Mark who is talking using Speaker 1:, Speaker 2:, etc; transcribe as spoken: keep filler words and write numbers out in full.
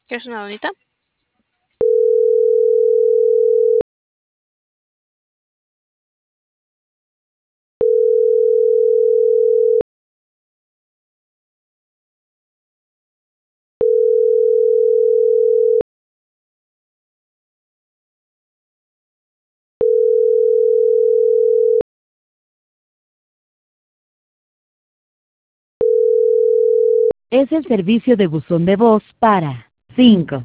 Speaker 1: ¿Quieres una donita?
Speaker 2: Es el servicio de buzón de voz para cinco